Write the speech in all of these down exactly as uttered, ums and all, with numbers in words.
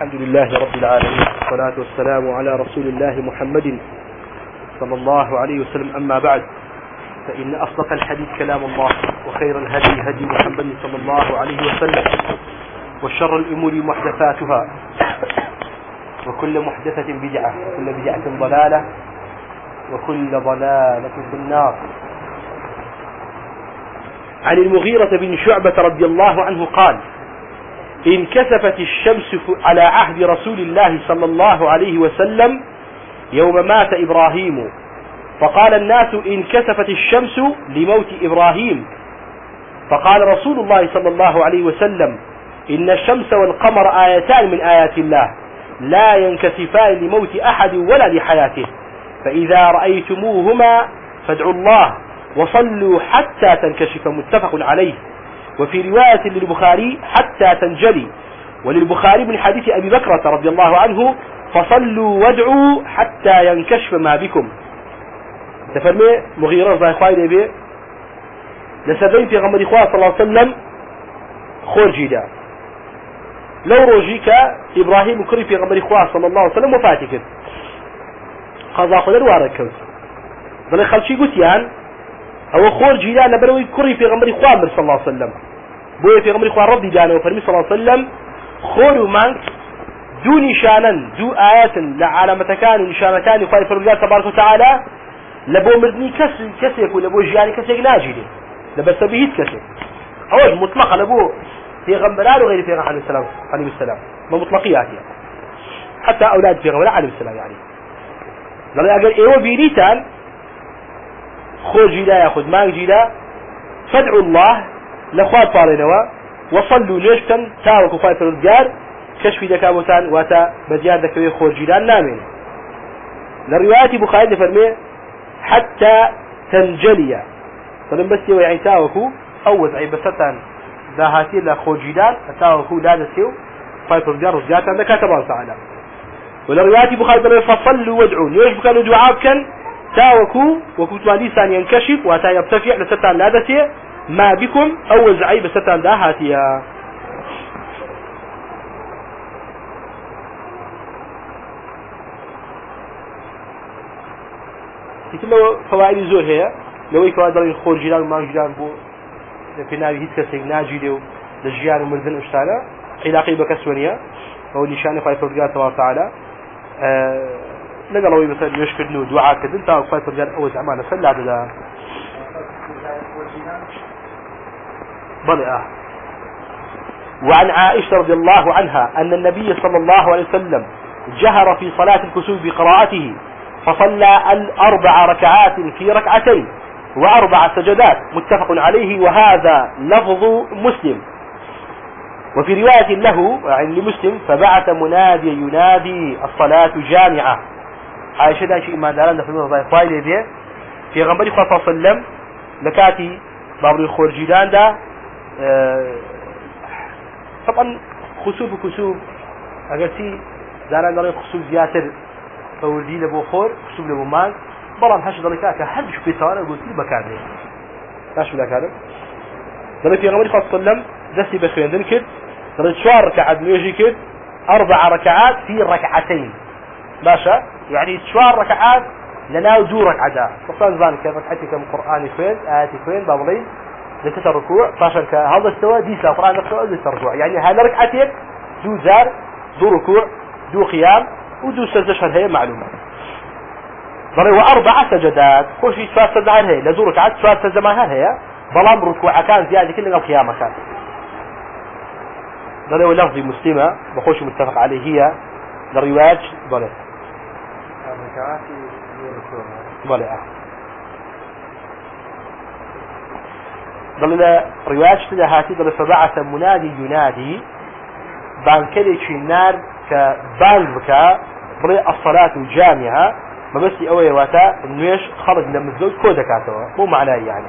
الحمد لله رب العالمين، والصلاة والسلام على رسول الله محمد صلى الله عليه وسلم. أما بعد، فإن أصدق الحديث كلام الله، وخير الهدي هدي محمد صلى الله عليه وسلم، وشر الأمور محدثاتها، وكل محدثة بدعة، وكل بدعة ضلالة، وكل ضلالة في النار. عن المغيرة بن شعبة رضي الله عنه قال: انكسفت الشمس على عهد رسول الله صلى الله عليه وسلم يوم مات إبراهيم، فقال الناس: انكسفت الشمس لموت إبراهيم. فقال رسول الله صلى الله عليه وسلم: إن الشمس والقمر آيتان من آيات الله، لا ينكسفان لموت أحد ولا لحياته، فإذا رأيتموهما فادعوا الله وصلوا حتى تنكشف. متفق عليه. وفي رواية للبخاري: حتى تنجلي. وللبخاري من حديث أبي بكرة رضي الله عنه: فصلوا وادعوا حتى ينكشف ما بكم. تفرمي مغيرة زي خواهي بي لسبين في غمر إخوة صلى الله عليه وسلم خورجي دا لو روجيك إبراهيم كري في غمر إخوة صلى الله عليه وسلم وفاتك قضاء خلال واركوز ظل خلشي قتيان أو خورجي دا لبروي كري في غمر إخوة صلى الله عليه وسلم بوي في غمر إخوة رضي دانا وفرمي صلى الله عليه وسلم: خوروا مانك دو نشانا دو آيات لعالمة كان نشانتان خواهي فرقات تبارك وتعالى لبو مردني كسر كسيك ولبو جياني كسيك ناجيني لبس بهيت كسيك أوج مطلقة لبو في غمبلال وغير في غمبلال السلام عليه السلام ما مطلقيات يعني. حتى أولاد في غمبلال عليه السلام يعني لأن أقول إيوه بيريتان خور جيلا ياخذ ما جيلا فادعوا الله لأخوات طالنوا وصلوا نجتا تاوكوا فايت الرجال كشف دكابوتان واتا بزياد ذكوي خور جيلان نامين. للروايات بخاري فرمي: حتى تنجلي. فلن بس يوي يعني تاوكو أوز أي بستان ذاهاتي لخور جيلان تاوكو لا نسيو فايت الرجال رجاتا لكاتبان تعالى. وللروايات بخاري فرمي: فصلوا وادعوا. ليش بكانوا دعاء كان تاوكو وكتواني ثان ينكشف واتا يرتفع لستان لا نسي ما بكم أوز أي بستان ذاهاتي. لو فوائد زور هي لو يكاد دري خور جيران ما جيران بو في ناوي هيت كسي ناجيدو للجيران ومنزل اشتانا علاقي بكسونيا هو نشان فاي فرجات تبارك وتعالى أه لقالوا مثلا يشكر نو دعاء كذا تا فاي فرجات او زعما صلى هذا بلى. وعن عائشة رضي الله عنها أن النبي صلى الله عليه وسلم جهر في صلاة الكسوف بقراءته، فصلى الأربع ركعات في ركعتين وأربع سجدات. متفق عليه، وهذا لفظ مسلم. وفي رواية له عن مسلم: فبعث منادي ينادي الصلاة جامعة. عائشة دا شيء ما دارنا في المنظر طايلة دي في غنبري صلى الله عليه وسلم لكاتي بابري خورجيدان دا أه طبعا خسوف كسوف أقلتي دارنا داري خسوف زياتر فوردي لبو خور خسوف لبو مال برام حش ضلكاك حد شو بيتوانا قلت لي بكارني لاش ولا كارم ضلك في غمر خاص سلم دسي بخير ذنكر ضلك شوار ركعات ميجي كد أربع ركعات في ركعتين باشا يعني شوار ركعات لنا دو ركعات فصان زان كيف ركعتي كم قرآن فين آياتي فين بابلين لتسع ركوع فاشل كهذا استوى ديسا قرآن استوى ديسا ركوع يعني هذا ركعتين دو زار دو ركوع دو قيام ودو سجدة هي معلومة. ضري وأربع سجدات كل شيء سواد سجدان هي لزور ركعات سواد سجدان هي بلام ركوع كان زيادة كل القيامة كان. ضري ولفظ مسلمة بخوش متفق عليه هي الروايات ضري. ضري آه. ضري روايات كده هاتي ضري فبعث منادي ينادي بانكلي النار كبالبكا بري الصلاة الجامعة ما بس أوي واتا النيش خرج لما الزوج كودا كاتوا مو معناه يعني.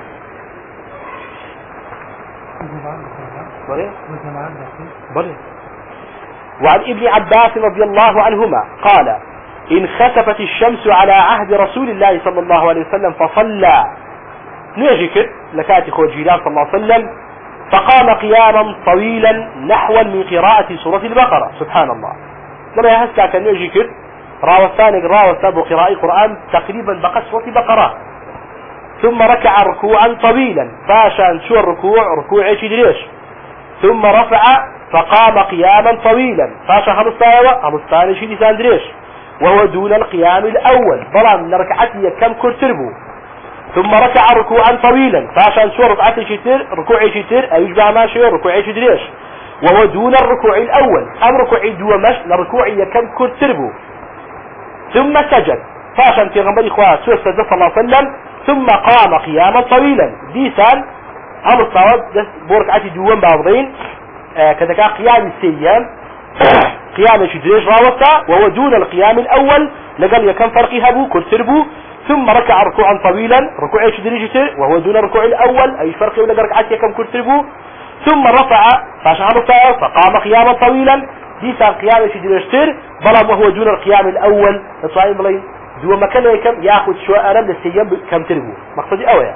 بري بري. وعن ابن عباس رضي الله عنهما قال: انخسفت الشمس على عهد رسول الله صلى الله عليه وسلم فصلى نيجي كد لكاتي خو جيلان صلى الله عليه وسلم فقام قياما طويلا نحوا من قراءة سورة البقرة. سبحان الله. لما يهسا كان يجي كر راوستانك راوستا بقراءة القرآن تقريبا بقى سورة البقرة. ثم ركع ركوعا طويلا فاشان شو الركوع ركوع ايش يدريش. ثم رفع فقام قياما طويلا فاشا خمسة خمسة شي لسان دريش وهو دون القيام الأول ظلام لركعتي كم كرتربو. ثم ركع ركوعا طويلا فعشان شو ركعتي شتر ركوعي شتر أيجبع ما شو ركوعي شدريش وهو دون الركوع الأول أم ركوعي دو مش لركوعي كم كرتربو. ثم سجد فعشان في غنبري إخوة سوى السجد صلى الله عليه وسلم ثم قام قياما طويلا ديسان أم الصواب بوركعتي دوان بعضين آه كذا كان قيام السيام قيام شدريش راوتا وهو دون القيام الأول لقال يكن فرقها بو كرتربو. ثم ركع ركوعا طويلا ركوع شدريش وهو دون الركوع الأول أي فرق ولا ركعات يكن كرتربو. ثم رفع فشعر فقام قياما طويلا ديسان قيام شدريش بلا وهو دون القيام الأول فصايم بلين دو مكان يكم ياخذ شو أرم للسيام كم تربو مقصدي أويا.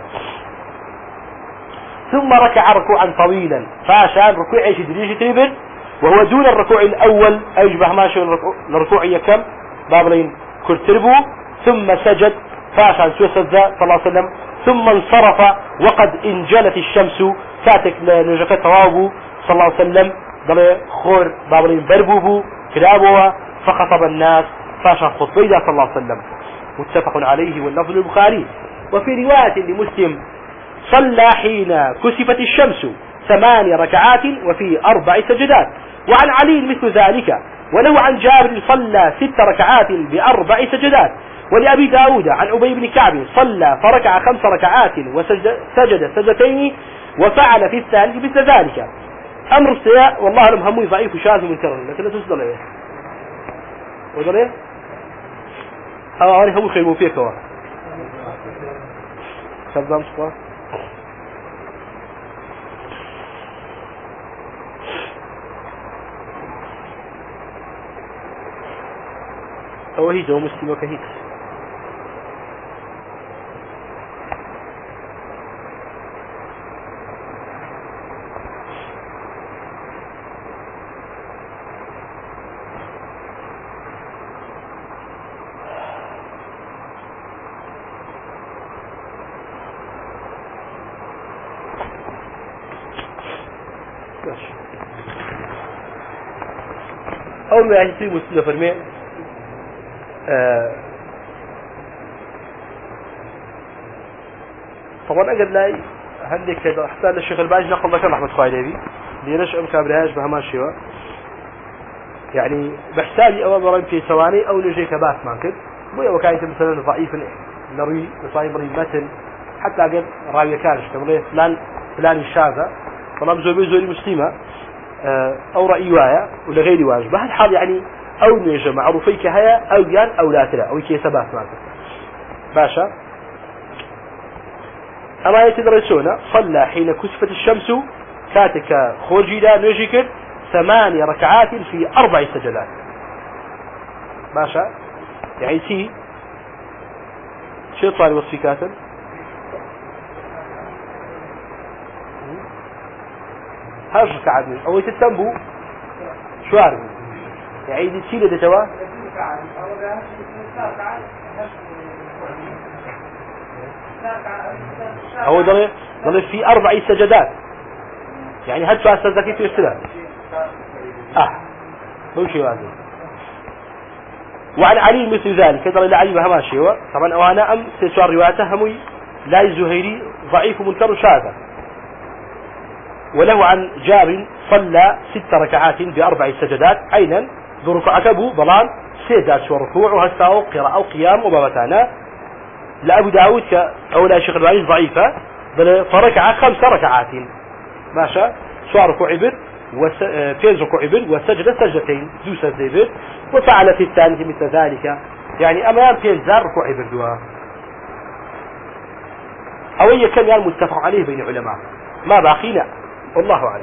ثم ركع ركوعا طويلا فعشان ركوع شدريش تربن وهو دون الركوع الأول أيجبه ماشي الركوع يكم بابلين كرتربو. ثم سجد فعشان سوى سجد صلى الله عليه وسلم. ثم انصرف وقد انجلت الشمس فاتك لنجاك توابو صلى الله عليه وسلم ضل خور بابلين بربوبو كلابوها فخطب الناس فعشان خطبيدا صلى الله عليه وسلم متفق عليه واللفظ البخاري. وفي رواية لمسلم صلى حين كسفت الشمس ثمان ركعات وفي أربع سجدات. وعن علي مثل ذلك وله عن جابر صلى ست ركعات بأربع سجدات. ولأبي داود عن أبي بن كعب صلى فركع خمس ركعات وسجد سجدتين وفعل في الثالث مثل ذلك. أمر السياء والله لم هموي ضعيف وشاذ منكر لكن لا تصدر ايه وصل ايه هذا عارف همو خيمو فيك هو خذام صفا هو هي جو مسلم وكهيك أول ما يجي مسلم فرمي آه طبعا أجد لاي عندك كذا حتى الشيخ الباج نقل ذكر أحمد خالدي ليش أم كابرهاش بهما شيء يعني بحسابي أول مرة في ثواني أو لجي كباس ممكن مو يوم كانت مثلا ضعيف نروي مصايب متن حتى أجد راوي كارش كمرة فلان فلان الشاذة طبعا زوجي زوجي مسلمة أو رأي وايا ولا غير واجب بهالحال يعني أو نيجا معروفي كهيا أو يان أو لا تلا أو كي سبات معك باشا. أما يتدرسون صلى حين كسفت الشمس كاتك خرجي لا نجيك ثماني ركعات في أربع سجدات باشا. يعني تي شو صار وصفي كاتب هاش كعدني أو يتتنبو شو عارف يعني دي تشيله ده توا هو ضل ضل في أربع سجدات يعني هاد شو سجدتي في السلام اه مو شيء واحد. وعن علي مثل ذلك ضل علي بهما شيء طبعا وانا ام تشار روايته همي لا الزهيري ضعيف منكر شاذ. وله عن جابر صلى ست ركعات بأربع سجدات عينا ذو ركوع كبو ضلال سيدات شو ركوع وهستاو قراءة أو قيام وبابتانا. لأبو داود أو لا شيخ البعيد ضعيفة بل فركع خمس ركعات ماشى شو ركوع عبر وفين ركوع عبر وسجد سجدتين ذو سجدة وفعل في الثالث مثل ذلك يعني أمام فين زار ركوع عبر دوا أو أي كان يعني متفق عليه بين العلماء ما باقينا والله أعلم.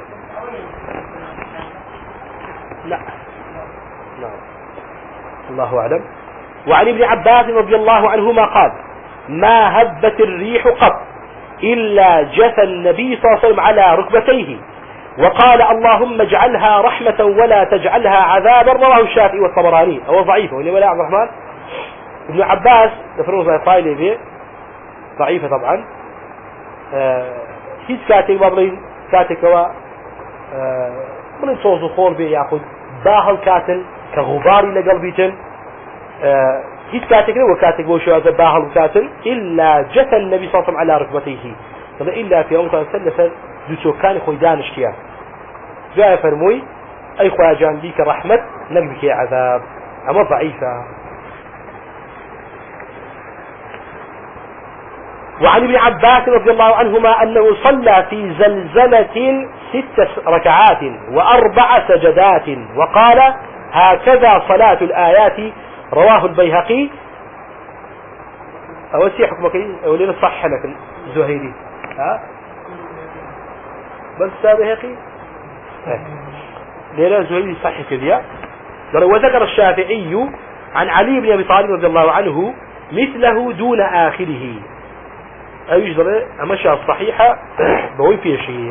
لا لا الله أعلم. وعن ابن عباس رضي الله عنهما قال ما هبت الريح قط إلا جثى النبي صلى الله عليه وسلم على ركبتيه وقال اللهم اجعلها رحمة ولا تجعلها عذابا. رواه الشافعي والطبراني. هو ضعيف ولا عبد الرحمن ابن عباس دفروا طايله به ضعيفة طبعا. هيت كاتك بابلين كاتك و من صوص خور به ياخذ باهل كاتل كغباري لقلبيتن هيت كاتك وكاتك وشو هذا باهل كاتل إلا جثى النبي صلى الله عليه وسلم على ركبتيه إلا في يوم ثلاثة دوتو كان خوي دانش كيا جاء فرموي أي خويا جان بيك رحمة نقبك عذاب أما ضعيفة. وعن ابن عباس رضي الله عنهما أنه صلى في زلزلة ست ركعات وأربع سجدات وقال هكذا صلاة الآيات. رواه البيهقي. أوسي حكمك أولين صح لك الزهيري ها بس بيهقي ليلة الزهيري صح كذا. وذكر الشافعي عن علي بن أبي طالب رضي الله عنه مثله دون آخره. أي جزء أمشى الصحيحة بوي في شيء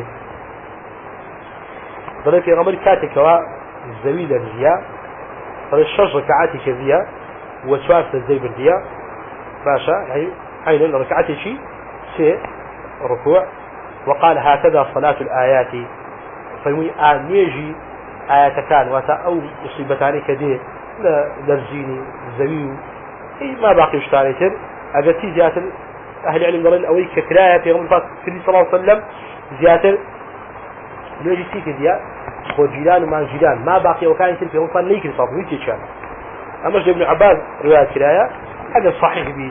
ضل في غمر كاتك والزويدة الزياء ضل الشجر ركعاتي كذية وسواس الزي بردية باشا هاي هاي ركعاتي شيء سي ركوع وقال هكذا صلاة الآيات فيمي آن يجي آيات كان واتا أو مصيبتاني كذي لرزيني زويو ما باقي اشتاريتر أجتي زيادة أهل العلم قالوا أوي ككراية في غمر صلى الله عليه وسلم زيادة نيجي سيك زيادة خو جيلان وما جيلان ما باقي وكان يصير في غمر نيكري صاب ويجي كان. أما ابن عباس رواية كراية هذا صحيح بي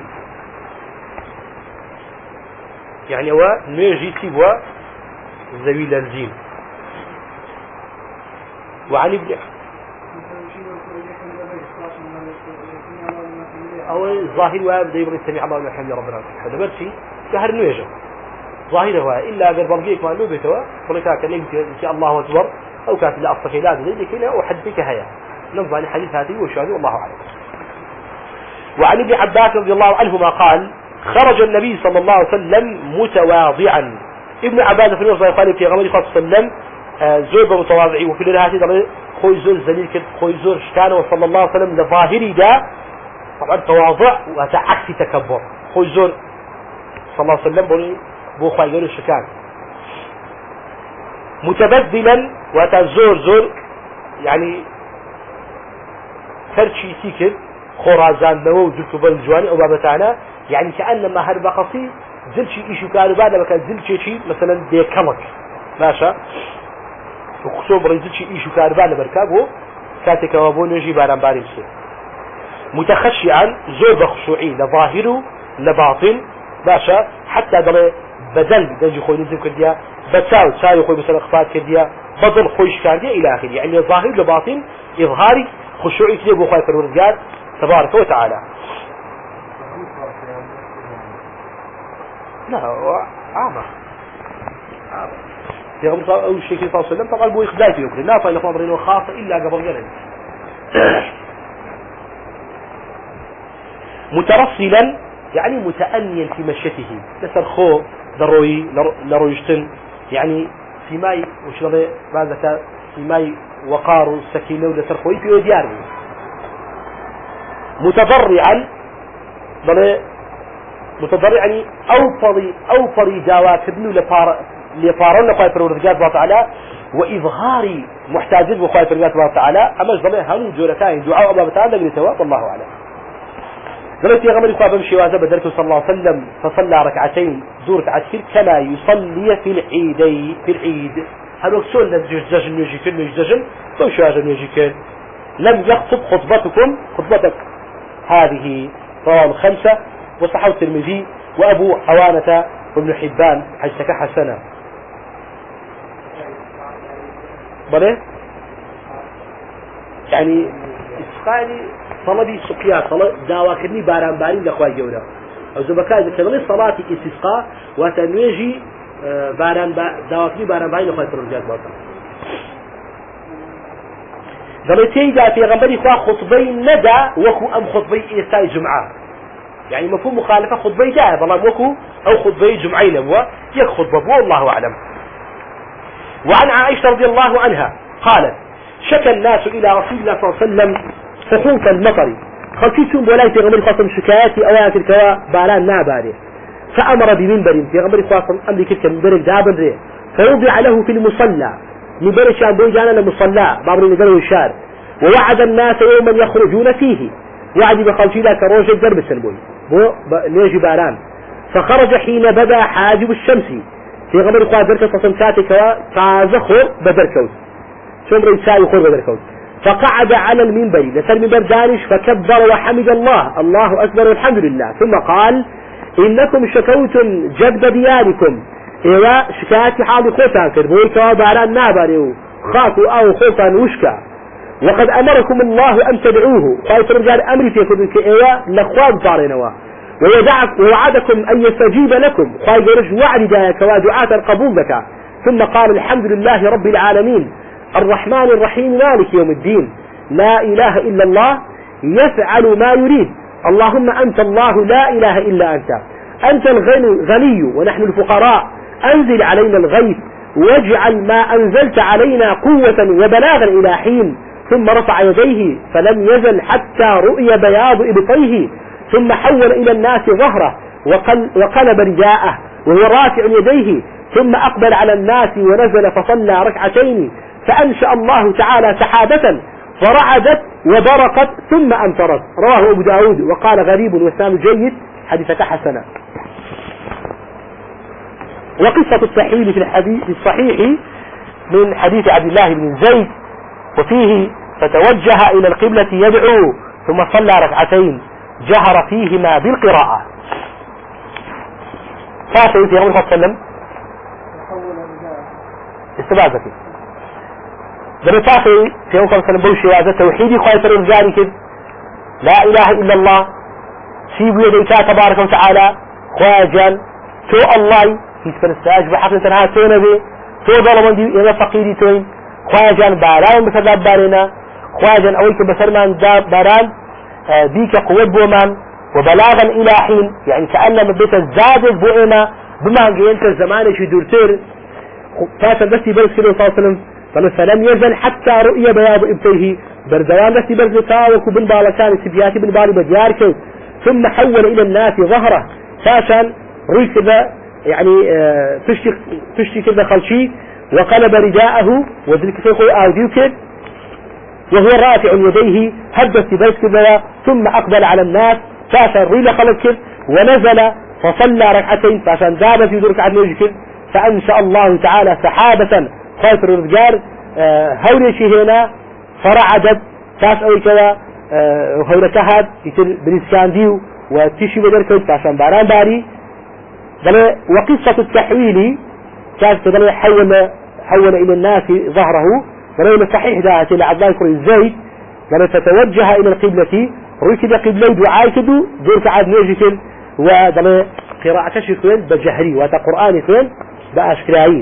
يعني هو نيجي سيبوا زوي للزين. وعن ابن أو ظاهر واب دايما يستمع الله لمن حمد ربنا هذا برشي شهر نيجا ظاهره هو إلا غير برجيك ما نوبه توا فلك كلمت إن شاء الله أكبر أو كانت لا أصلك لازم ذلك هنا أحدثك هيا نظر الحديث هذه وشاهد والله أعلم. وعن ابن عباس رضي الله عنهما قال خرج النبي صلى الله عليه وسلم متواضعا. ابن عباس في الوصف قال في غمر صلى الله عليه وسلم زوج متواضعي وفي الهاتي خوي زور زليل كده خوي زور شتانه وصلى الله عليه وسلم لظاهري ده طبعا تواضع وتعكس تكبر. خوي زور صلى الله عليه وسلم بقول بو خوي قالوا الشكان متبذلا وتزور زور يعني فرشي سيكر خرازان نو جلتو بالجواني او بابتانا يعني كأنما هرب قصي زلشي ايشو كانوا بعد ما كان زلشي شي مثلا دي كمك ماشا وخصوم بريزلشي ايشو كانوا بعد بركابه كاتك وابون يجي باران باري مسير متخشعا زور بخشوعي لظاهره لباطن باشا حتى دل بدل دنجي خوي نزل كرديا بتساوي تساوي خوي مثلا اخفات كرديا بدل خويش كرديا الى اخره يعني ظاهر لباطن اظهاري خشوعي كده بو خوي فرورجال تبارك وتعالى. لا عامة في غمر أول شيء صلى الله عليه وسلم فقال بو إخداي في يوكري لا فإن أخبرين وخاصة إلا قبل جنن مترسلا يعني متأنيا في مشيته لسر خو لروي لرويشتن يعني في ماي وش لغي بعد في ماي وقار السكينة ولسر خوي في وديار متضرعا بل متضرع يعني أوفري أوفري دعوات ابنه لفار لفارون لخوي فرورجات الله تعالى وإظهاري محتاجين بخوي فرورجات الله تعالى أما جميع هم جورتان دعاء الله تعالى للتواب والله أعلم. قالت يا غمر إخوة بمشي وازب درته صلى الله عليه وسلم فصلى ركعتين زور ركعتين كما يصلي في العيدين في العيد هل سول الزجن يجي كل الزجن وش هذا يجي كل لم يخطب خطبتكم خطبتك هذه رواه الخمسة وصححه الترمذي وأبو حوانة وابن حبان حجتك حسنة. بله يعني إسقالي طلبي سقيا طلب داواكني باران بارين لأخوة جودة أو زبكاء كذلك صلاة استسقاء وتنويجي باران با داواكني باران بارين لأخوة فرجات باطل. ذلك إذا في غنبري خوا خطبي ندى وكو أم خطبي إستاء جمعة يعني مفهوم مخالفة خطبي جاء والله وكو أو خطبة جمعين أبوه يك خطبة أبوه الله أعلم. وعن عائشة رضي الله عنها قالت شكى الناس إلى رسول الله صلى الله عليه وسلم سقوط المطر خلصيتم ولا تغمر خاصم شكاياتي أوات الكواء بالان ناباري فأمر بمنبر في غمر خاصم أمري كتك منبر دابن ريه فوضع له في المصلى منبر شان بوجانا المصلى بابر نقره الشار ووعد الناس يوما يخرجون فيه وعد بخلصي ذاك روج الدرب السلبوي بو نيجي باران فخرج حين بدا حاجب الشمس في غمر خاصم دركة صمتاتي كواء فازخر بدركوت شمر يساوي خور بدركوت فقعد على المنبر لسال المنبر دانش فكبر وحمد الله الله أكبر والحمد لله ثم قال إنكم شكوتم جذب دياركم إيوا شكاياتي حالي خوتان كربوي كوا باران ناباريو خاكو أو خوتان وشكا وقد أمركم الله أن تدعوه قال رجال أمري فيكم إيوا لخواب بارينوا ووعدكم أن يستجيب لكم قال جرج وعد جاء كوا دعاة قبول لك ثم قال الحمد لله رب العالمين الرحمن الرحيم مالك يوم الدين لا إله إلا الله يفعل ما يريد اللهم أنت الله لا إله إلا أنت أنت الغني ونحن الفقراء أنزل علينا الغيث واجعل ما أنزلت علينا قوة وبلاغا إلى حين ثم رفع يديه فلم يزل حتى رؤي بياض إبطيه ثم حول إلى الناس ظهره وقلب رداءه وهو رافع يديه ثم أقبل على الناس ونزل فصلى ركعتين فأنشأ الله تعالى سحابة فرعدت وبرقت ثم أمطرت رواه أبو داود وقال غريب وسام جيد حديثة حسنة. وقصة التحويل في الحديث الصحيح من حديث عبد الله بن زيد وفيه فتوجه إلى القبلة يدعو ثم صلى ركعتين جهر فيهما بالقراءة. فاتوا في رسول الله صلى الله عليه وسلم استبعد فيه درتاخي في يوم كان بوشي هذا توحيدي خايف الرجال كذ لا إله إلا الله سيبوا يديك تبارك وتعالى خواجل تو الله في سبنستاج بحق تنها تو نبي تو ظلمن دي إلى فقيري توين خواجل باران بسداب بارنا خواجل أولك بسرمان داب باران بيك قوة بومان وبلاغا إلى حين يعني كأن مبيت الزادق بوئنا بما أنت الزمان شي دورتير فاتن بس يبرس كده صلى الله عليه وسلم فلم يزل حتى رؤية بياض ابتيه بردوان بس برزتا وكبن بالكان سبياتي بن بالي بديارك ثم حول إلى الناس ظهره فاشان روي كذا يعني اه تشتي تشتي كذا خلشي وقلب رداءه وذلك فيقول آوديوك وهو رافع يديه هدس بس كذا ثم أقبل على الناس فاشان روي خلق ونزل فصلى ركعتين فاشان ذاب في ذلك عن وجهك فأنشأ الله تعالى سحابة خايف الرجال أه هولي شي هنا فرعدت تاس أو كذا أه هولي كهد يتل بنسكان ديو وتشي بدركت عشان باران باري بل وقصة التحويل كانت بل حول حول إلى الناس ظهره بل صحيح ذات إلى عبد الله يكون الزيت بل تتوجه إلى القبلة ركد قبلي دعاء كدو دورك عاد نيجي وبل قراءة شكوين بجهري وهذا قرآن كوين بأشكرايين.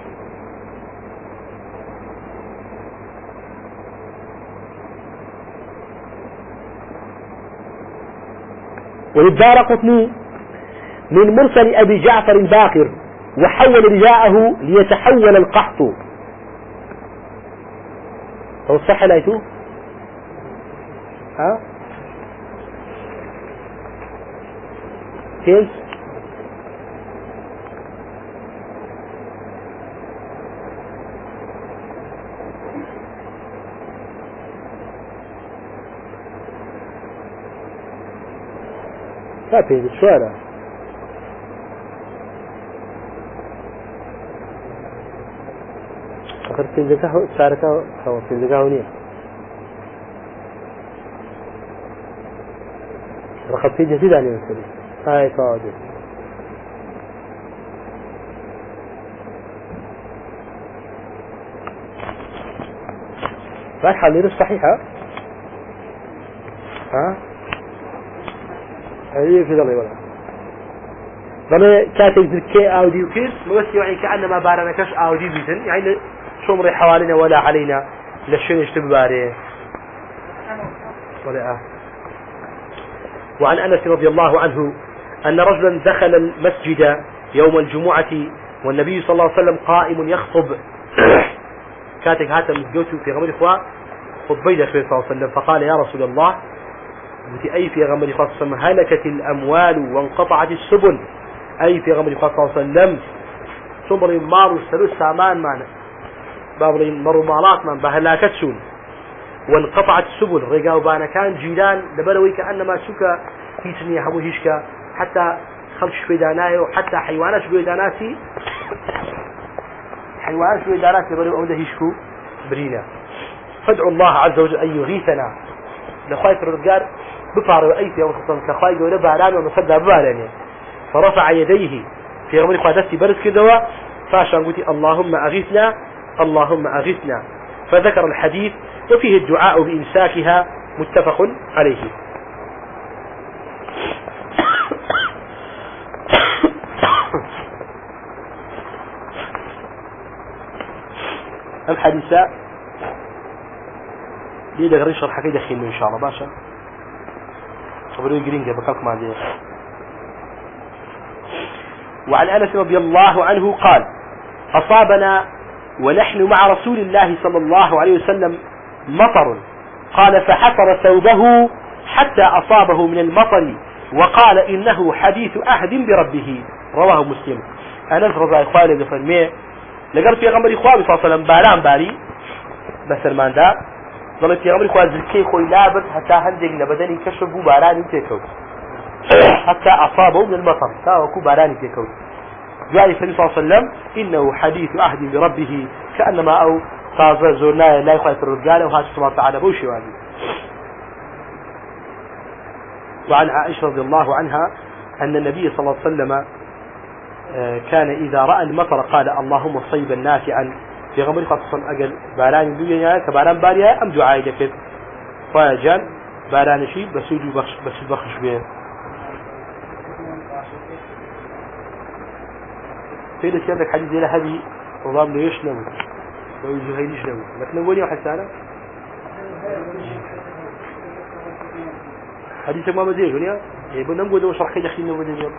وللدارقطني من مرسل أبي جعفر الباقر وحول رداءه ليتحول القحط. هو الصح لايتو ها كيف فاتي بالشوارع آخر تنزكاه ساركاه هو تنزكاه نية رخص في جسد عليه مثلي هاي صادق راح حالي صحيحة ها هي في ذلك ولا ضل كاتب ذكي أوديو كيس مبس يعني كأنما بارنا كش أوديو بيتن يعني شمر حوالينا ولا علينا لشين يشتب باره ولا آه. وعن أنس رضي الله عنه أن رجلا دخل المسجد يوم الجمعة والنبي صلى الله عليه وسلم قائم يخطب كاتك هاتا مزجوته في غمر إخوة خطبي صلى الله عليه وسلم فقال يا رسول الله أي في غمر إخوة صلى الله عليه وسلم هلكت الأموال وانقطعت السبل أي في غمر إخوة صلى الله عليه وسلم صبر مارو السلوس سامان معنا بابل مروا مالات من بهلاكتسون وانقطعت السبل رجاو بانا كان جيران لبلوي كأنما سكا هيتني حمو هيشكا حتى خلق شوي داناي وحتى حيوانات شوي داناتي حيوانات شوي داناتي بلو أوده هيشكو برينا فادعوا الله عز وجل أن يغيثنا لخوايف الرجال بفارو أيتي يوم خصوصا كخوايف ولا باران ومصدى باران فرفع يديه في غمر قادتي برز كدوا فاشان قلت اللهم أغيثنا اللهم أغثنا فذكر الحديث وفيه الدعاء بإمساكها متفق عليه. الحديث ليه ده غير شرح كده خيمه إن شاء الله باشا خبروا يقرين جاب كلكم عندي. وعن أنس رضي الله عنه قال أصابنا ونحن مع رسول الله صلى الله عليه وسلم مطر قال فحفر ثوبه حتى أصابه من المطر وقال إنه حديث عهد بربه رواه مسلم. أنس رضي الله عنه فرمي لقد في غمر إخواني صلى الله عليه وسلم باران باري بس المان دا ظلت في غمر إخواني زكي خوي لابس حتى هندق لبدني كشفوا باراني تيكو حتى أصابه من المطر تاوكو باراني تيكو جاء النبي صلى الله عليه وسلم إنه حديث عهد بربه كأنما أو طازة زورنا لا يخالف الرجال وهذا سبحانه وتعالى بوشي وهذه. وعن عائشة رضي الله عنها أن النبي صلى الله عليه وسلم كان إذا رأى المطر قال اللهم صيبا نافعا في غمر خاصة أجل باران الدنيا كباران باريها أم دعاء ذكر فجان باران شيء بسود بخش بسود بخش به في ده عندك حديث زي هذه وضام ليش نمو ويجوا هاي ليش نمو لكن نقول يا حسانة حديثك ما مزيج ولا يبون نمو ده وشرح كده خلينا نمو ده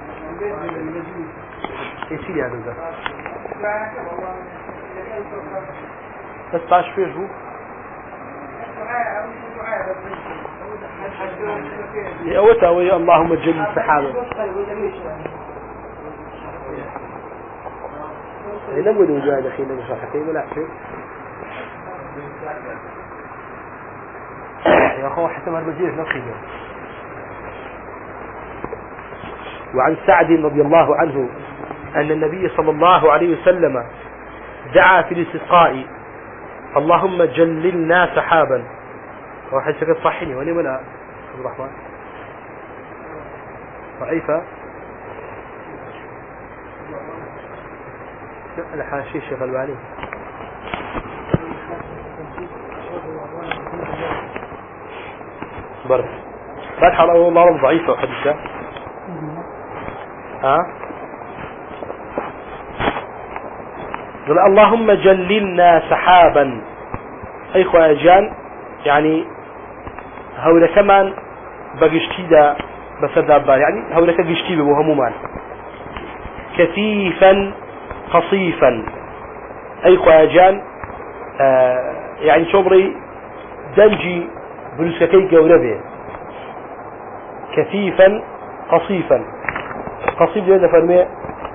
ايش اللي هذا ده بس تعش فيه هو يا وتا ويا اللهم جل السحابة لم يدو جاء دخيل مصححين ولا شيء يا أخوة حتى ما المزيد نفسه. وعن سعد رضي الله عنه أن النبي صلى الله عليه وسلم دعا في الاستسقاء اللهم جللنا سحابا واحد سكت صحيني ولي ولا عبد الرحمن ضعيفة الحاشي شيخ الوالي برد فتح الله الله ضعيفة وحديثة ها قال اللهم جللنا سحابا أي خواجان يعني هؤلاء كمان بقشتي دا بسد بار يعني هؤلاء كقشتي بوهمومان كثيفا قصيفا أي خواجان آه يعني شبري دنجي بلسكي جوربه كثيفا قصيفا قصيف لنا فرمي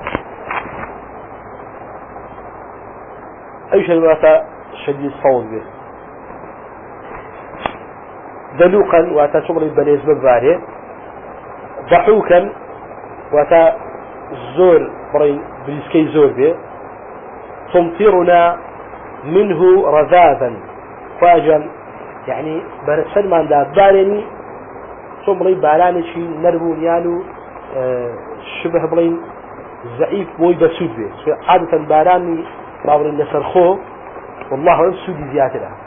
أي شيء واتا شديد الصوت به دلوقا واتا شبري بليز بباره ضحوكا واتا زور بري بلسكي زور به تمطرنا منه رذاذا فاجا يعني برسل من دا بارني شبري باراني شي نربون يالو آه شبه برين زعيف بوي بسود به عادة باراني بابر النسرخو والله أعلم سودي زيادة له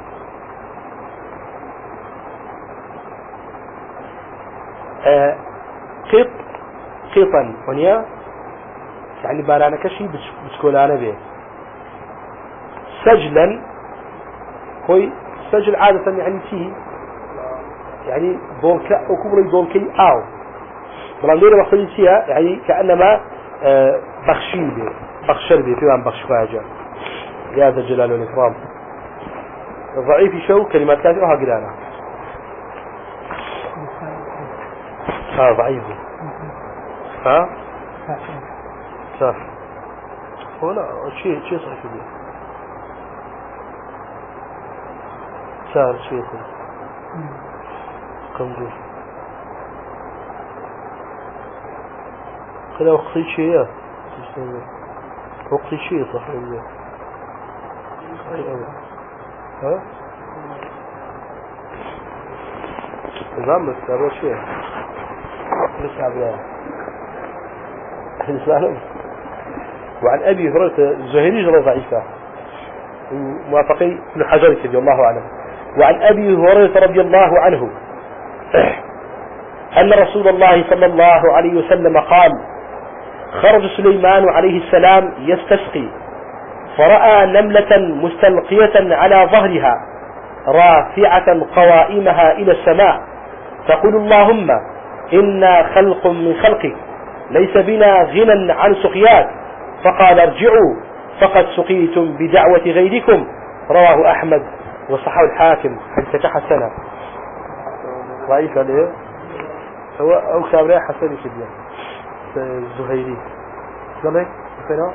آه قط قطا ونيا يعني بارانا كشي بسكولانا به سجلا هوي سجل عادة يعني تي يعني دولكا وكبري دولكي آو بلندير مقصود فيها يعني كأنما بخشين به بخشر به فيها بخش فاجع يا ذا الجلال والإكرام. ضعيف شو كلمات كافية وها قرانا ها ضعيف ها صح هنا شيء شيء صحيح به صار شيء كم جو كذا وقت شيء وقت شيء صحيح ها نظام بس أول شيء لسه عبيان لسه وعن أبي هريرة الزهري جرى ضعيفة موافقي ابن حجر رضي الله عنه. وعن أبي هريرة رضي الله عنه أن رسول الله صلى الله عليه وسلم قال خرج سليمان عليه السلام يستسقي فرأى نملة مستلقية على ظهرها رافعة قوائمها إلى السماء تقول اللهم إنا خلق من خلقك ليس بنا غنى عن سقياك فقال ارجعوا فقد سقيتم بدعوة غيركم. رواه أحمد وصححه الحاكم حديث حسنة ضعيف عليه هو أو كابرياء حسن كبير الزهيري سلامك فينا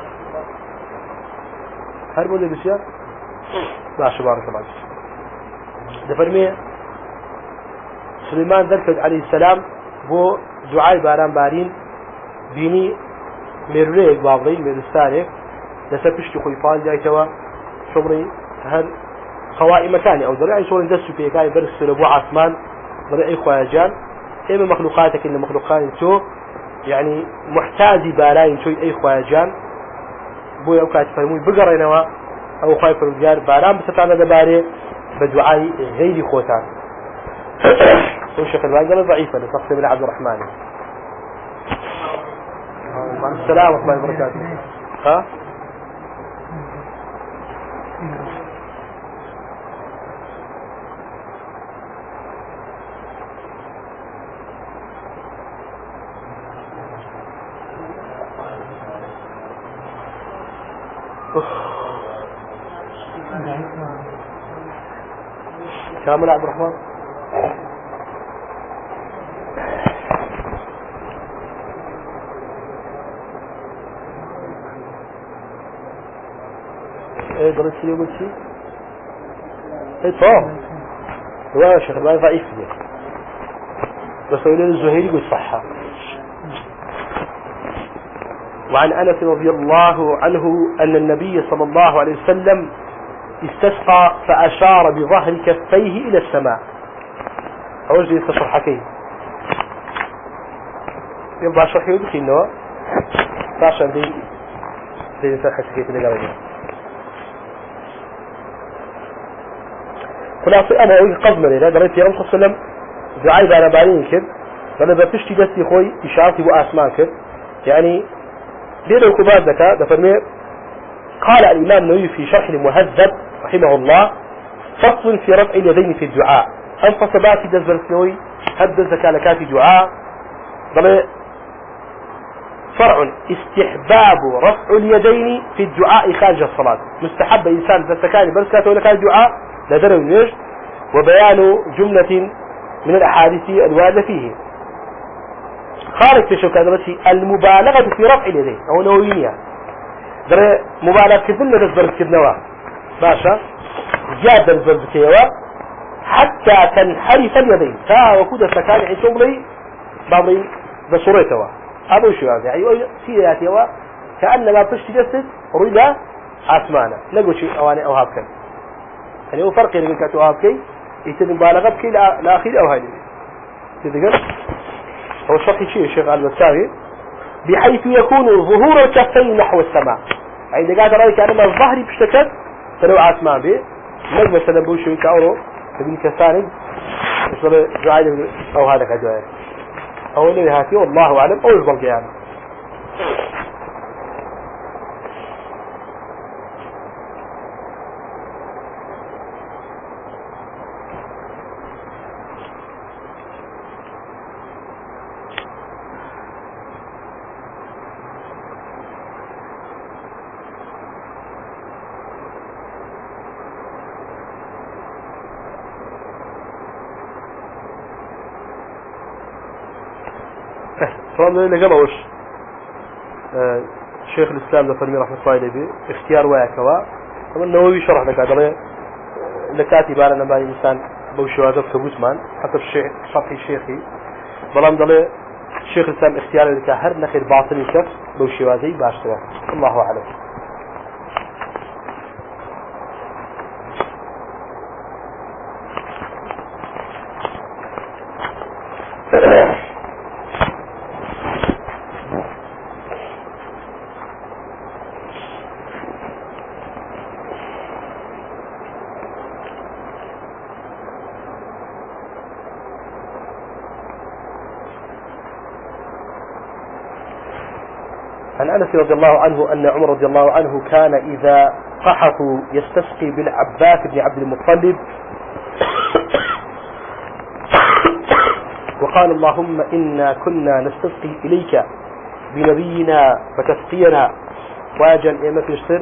هل بولي بسيار لا شبارك الله دفرمي سليمان ذكر عليه السلام بو دعاء باران بارين بيني ميروليك باضين ميرستانك لسبشت خويفان جايتوا شمري هل خوائي مكاني او درعي شورن دستو بيكاي برس لبو عثمان درعي خواجان اما مخلوقاتك اللي مخلوقات تو يعني محتاجي بالاين شوي اي خواجان بو اوقات فرموي بقرينوا او خايف الرجال باران بستانا دباري بدعاء غير خوتان والشيخ الباقي ضعيفة لشخص بن عبد الرحمن. مع السلام ورحمة الله وبركاته. ها كامل عبد الرحمن ايه قلت لي قلت شيء ايه طبعا هو شيخ الباني ضعيف فيه بس يقول الزهيري يقول صحة. وعن أنس رضي الله عنه أن النبي صلى الله عليه وسلم استسقى فأشار بظهر كفيه إلى السماء. أول شيء استشرح كيف يبقى شرح يدخل إنه عشان دي دي شرح كيف اللي قبله. خلاص أنا أقول قصد لي هذا رأيت يا رسول الله صلى الله عليه وسلم دعاء بأنا بعدين كذا فأنا بتشتي دستي خوي إشارتي وأسماء كذا يعني ليه كبار ذكاء دفرمي. قال الإمام النووي في شرح المهذب رحمه الله فصل في رفع اليدين في الدعاء أنفس باتي دزل النووي هد الزكاة لكاتي دعاء فرع استحباب رفع اليدين في الدعاء خارج الصلاة مستحب إنسان ذا الزكاة بس كاتو لكاتي دعاء لدرجة نيش وبيان جملة من الأحاديث الواردة فيه. خارج في شوكة المبالغة في رفع اليدين أو نووينية دري مبالغة كذلنا نزبرت كذنوا باشا جاد نزبرت كيوا حتى تنحرف اليدين تا وكود السكان عيسوم لي بعضي بصورتوا أبو شو هذا يعني سيراتيوا كأنما تشتي جسد رجع عثمانة لقوا شيء أواني أو هابكن يعني هو فرق بين كاتو هابكي يتم مبالغة بكي لآخر أو هذه تذكر هو شرح شيء الشيخ البساوي بحيث يكون ظهور الكفين نحو السماء عند قاعد رأيك أنا ما الظهر بشتكت فلو عثمان به نجم مثلا بوشوي كأورو ابن كساند وصل جعل أو هذا كجاي أو اللي هاتي والله أعلم أو يفضل يعني. طبعا اللي قبل آه شيخ الإسلام لفرمي رحمة الله عليه اختيار وياكوا طبعا النووي شرح لك هذا لكاتي بالنا ما إنسان بوشوا هذا ثبوت مان حتى الشيخ شرحي الشيخي بلام ضل شيخ الإسلام اختيار لك هر نخير باطني شخص بوشوا هذا باشتوا الله أعلم. عن أنس رضي الله عنه أن عمر رضي الله عنه كان إذا قحطوا يستسقي بالعباس بن عبد المطلب وقال اللهم إنا كنا نستسقي إليك بنبينا فتسقينا واجل إيمة يشتر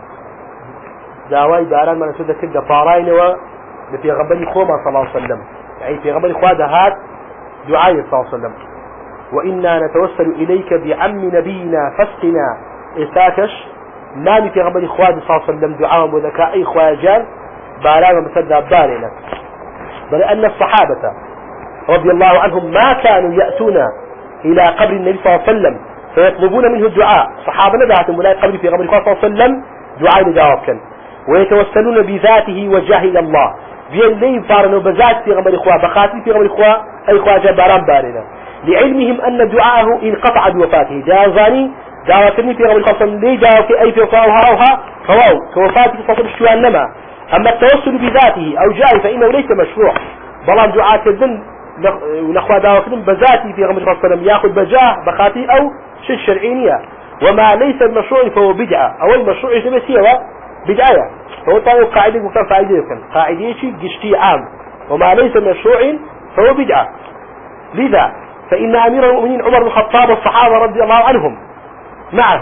داواي باران ما نسود كده فارين وفي غبري خوما صلى الله عليه وسلم يعني في غبري خوادة هات دعاء صلى الله عليه وسلم وإنا نتوسل إليك بعم نبينا فاسقنا إستاكش نامي في غبري خوادة صلى الله عليه وسلم دعاء وذكاء أي خواجان باران مسدى بارنا بل أن الصحابة رضي الله عنهم ما كانوا يأتون إلى قبر النبي صلى الله عليه وسلم فيطلبون منه الدعاء صحابة ندعتهم ولا قبر في غبر صلى الله عليه وسلم دعاء لجواب كان ويتوسلون بذاته وجاه إلى الله بين لي فارنوا بذات في غبر إخوة بخاتي في غبر إخوة أي إخوة جباران بارنا لعلمهم أن دعاءه انقطع بوفاته جاوزاني دعوتني في غبر إخوة لي جاوك أي في وفاؤها روها فواو كوفاته تصل الشوان نما أما التوسل بذاته أو جاه فإنه ليس مشروع بلان دعاء كذن ونخوة دعوتهم بذاتي في غبر إخوة صلى الله عليه وسلم يأخذ بجاه بخاتي أو شيء شرعينية وما ليس المشروع فهو بدعة أو المشروع يسمى سيوة بداية فهو طالب قاعدة مختار فائدة يمكن قاعدة شيء قشتي عام وما ليس مشروع فهو بدعة لذا فإن أمير المؤمنين عمر بن الخطاب والصحابة رضي الله عنهم معه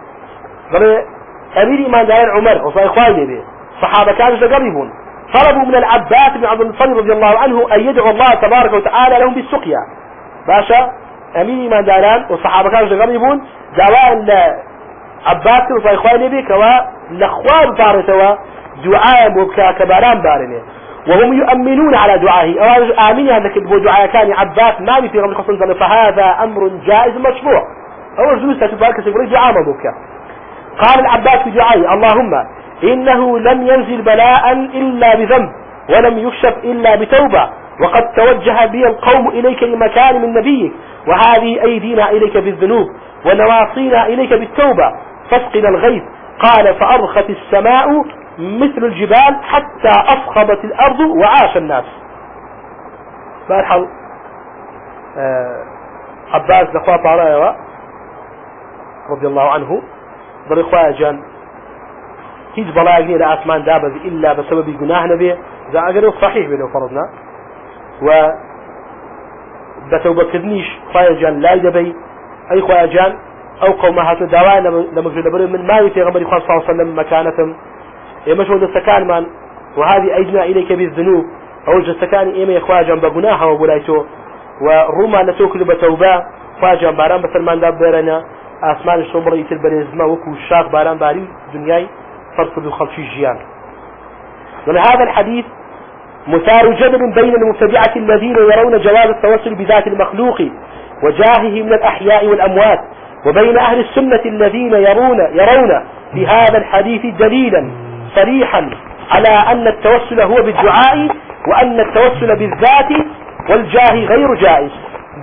أمير إيمان دائر عمر وصار إخواني به الصحابة كانوا يقربون طلبوا من العباس بن عبد المطلب رضي الله عنه أن يدعو الله تبارك وتعالى لهم بالسقيا باشا أمير إيمان دائران والصحابة كانوا يقربون دعوان عباس وصار إخواني به كوا لأخوان بارتوا دعاء مبكى كباران بارنه وهم يؤمنون على دعائه أو آمين هذا كذب دعاء كان عباس ما في غير خصوصا فهذا أمر جائز مشروع أول جلوس تبارك سيقول دعاء مبكى قال العباس في دعائه اللهم إنه لم ينزل بلاء إلا بذنب ولم يكشف إلا بتوبة وقد توجه بي القوم إليك لمكان من نبيك وهذه أيدينا إليك بالذنوب ونواصينا إليك بالتوبة فاسقنا الغيث قال فأرخت السماء مثل الجبال حتى أفخبت الأرض وعاش الناس مرحل آه عباس لخوة طارئة رضي الله عنه برخوة جان هيج بلاغني لأسمان دابز إلا بسبب جناه نبي إذا أقرأ صحيح بلو فرضنا و بتوبة كذنيش خوة جان لا يدبي أي خوة جان أو قومها دواء لما جد بري من ما يتي غمر صلى الله عليه وسلم مكانتهم يمشوا السكان من وهذه أيدنا إليك بالذنوب أو السكان إيما يخوا جنب جناها وبلايته ورما نتوكل بتوبة خوا جنب باران بسلمان داب بيرنا أسمان الشمر يتل بريزما وكو الشاق باران باري دنياي فرصد الخلفي الجيان ولهذا الحديث مثار جدل بين المبتدعة الذين يرون جواز التوسل بذات المخلوق وجاهه من الأحياء والأموات وبين أهل السنة الذين يرون يرون في هذا الحديث دليلا صريحا على أن التوسل هو بالدعاء وأن التوسل بالذات والجاه غير جائز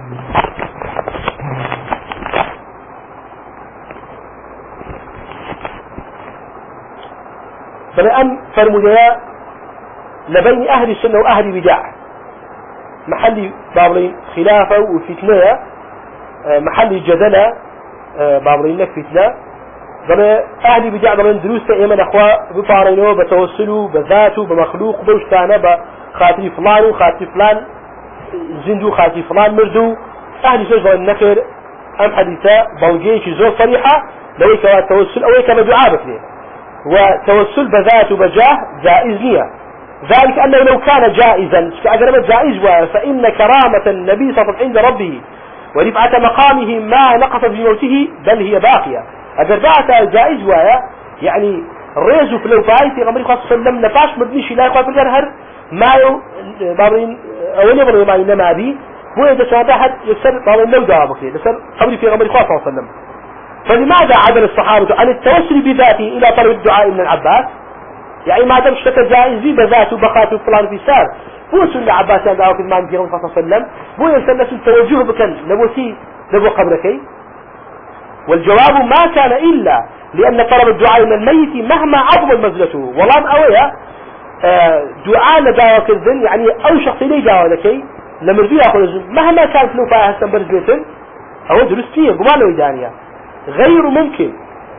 فالآن فرمجيا لبين أهل السنة وأهل بدع محل بابلين خلافة وفتنة محل جدلة بابلين لك فتنة ضل أهل بدع ضل دروس إيمان أخوة بفارينه بتوسلوا بذاته بمخلوق بوشتانه بخاطر فلان وخاطر فلان زندو خاطر فلان مردو أهل السنة ضل النكر أم حديثة بوجيش زور صريحة لويك التوسل أويك بدعاء بكليه وتوسل بذات بجاه جائز نية ذلك أنه لو كان جائزا كأجربت جائز فإن كرامة النبي صلى الله عليه وسلم عند ربه ورفعة مقامه ما نقص في موته بل هي باقية. أجر بعد جائز ويا يعني ريزو في لو فاي في غمر خاص سلم نفاش مبنيش لا يقف الجرهر ما يو بابين أول يبغى ما ينما بي هو إذا شاهد أحد يسر بابين لو جوابك يسر قبل في غمر خاص صلى الله عليه وسلم. فلماذا عدل الصحابة عن التوسل بذاته إلى طلب الدعاء من العباس؟ يعني ما دام اشتكى جائز ذي بذاته بقاته فلان في سار بو سنة عباس يعني دعوة كلمان في غمر خاص صلى الله عليه وسلم بو يسنس التوجه بكن نبوسي نبو قبركي. والجواب ما كان إلا لأن طلب الدعاء من الميت مهما عظم منزلته والله أويا دعاء لدعوة كذن يعني أو شخص لي دعوة لكي لمرضي أخذ مهما كانت له فيها هستنبرز بيتن أو درستية قمال ويدانية غير ممكن.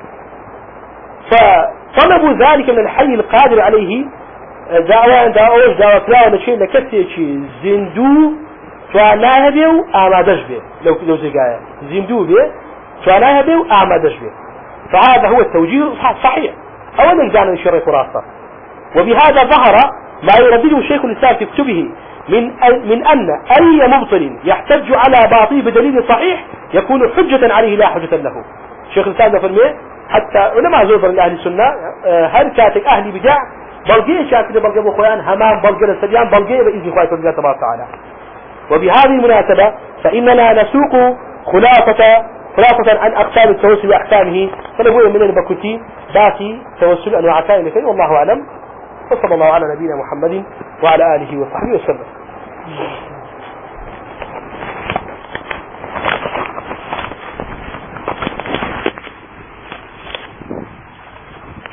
فطلبوا ذلك من الحي القادر عليه دعوة دعوة دعوة كلاوة لشيء لكتي شيء زندو فعناها بيو آمادش بيه لو لو زقايا زندو بيه فعناها بيو آمادش بيه. فهذا هو التوجيه صحيح أولا كان يشرع خرافة. وبهذا ظهر ما يردده شيخ الإسلام في كتبه من من أن أي مبطل يحتج على باطل بدليل صحيح يكون حجة عليه لا حجة له. شيخ الإسلام فرمي حتى علماء زوبر لأهل السنة هل كاتك أهل بدع بلقيه شاكد بلقيه بخوان همام بلقيه السبيان بلقيه بإذن خواه الله تبارك وتعالى. وبهذه المناسبة فإننا نسوق خلاصة خلاصة عن أقسام التوسل وأحكامه فنقول من البكوتي باتي توسل أنواع كائن والله أعلم. وصلى الله على نبينا محمد وعلى آله وصحبه وسلم.